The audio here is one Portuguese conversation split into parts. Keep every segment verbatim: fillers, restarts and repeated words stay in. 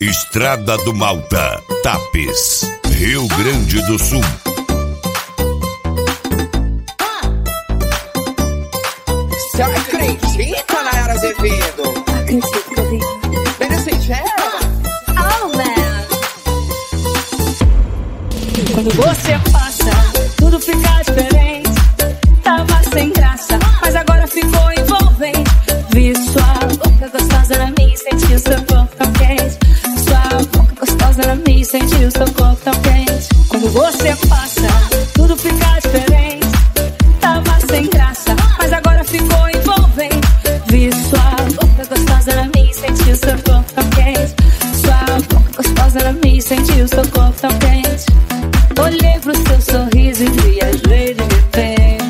Estrada do Malta, Tapes, Rio Grande do Sul. Você acredita, Nayara Azevedo? Acredito, Bia. Bem sincera? Oh, man. Quando você passa, tudo fica diferente. Tava sem graça, mas agora ficou envolvente. Vi sua boca gostosa na minha, senti o seu corpo tão quente. Sua boca gostosa na minha, senti o seu corpo tão quente. Quando você passa, tudo fica diferente. Tava sem graça, mas agora ficou envolvente. Vi sua boca gostosa na minha, senti o seu corpo tão quente. Sua boca gostosa na minha, senti o seu corpo tão quente. Olhei pro seu sorriso e viajei de repente.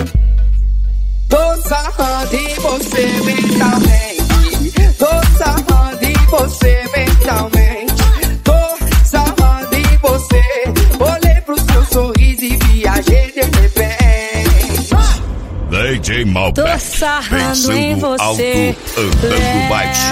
Tô sarrando em você mentalmente. Tô sarrando em você mentalmente. Tô sarrando em você. Olhei pro seu sorriso e viajei de repente. D J Malta, Tô sarrando em pensando você, alto, andando baixo.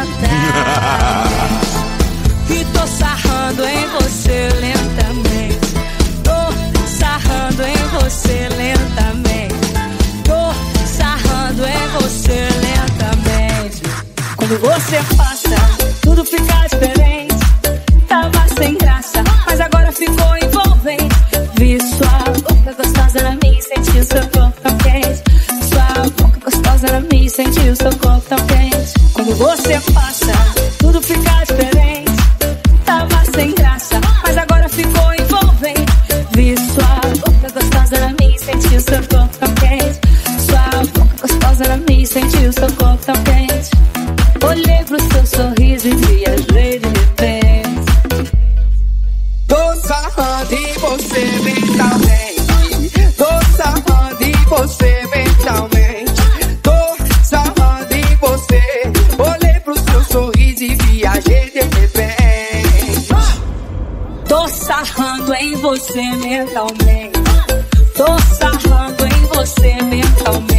E tô sarrando em você lentamente. Tô sarrando em você lentamente. Tô sarrando em você lentamente. Quando você passa, tudo fica diferente. Tava sem graça, mas agora ficou envolvente. Vi sua boca gostosa na minha, senti o seu corpo tão quente. Sua boca gostosa na minha, senti o seu corpo tão quente. Quando você passa, tudo fica diferente. Tava sem graça, mas agora ficou envolvente. Vi sua boca gostosa na minha, senti o seu corpo tão quente. Sua boca gostosa na minha, senti o seu corpo tão quente. Olhei pro seu sorriso e viajei de repente. Tô sarrando em você mentalmente. Tô sarrando em você mentalmente. Tô sarrando em você. Olhei pro seu sorriso e viajei de repente. Tô sarrando em você mentalmente. Tô sarrando em você mentalmente.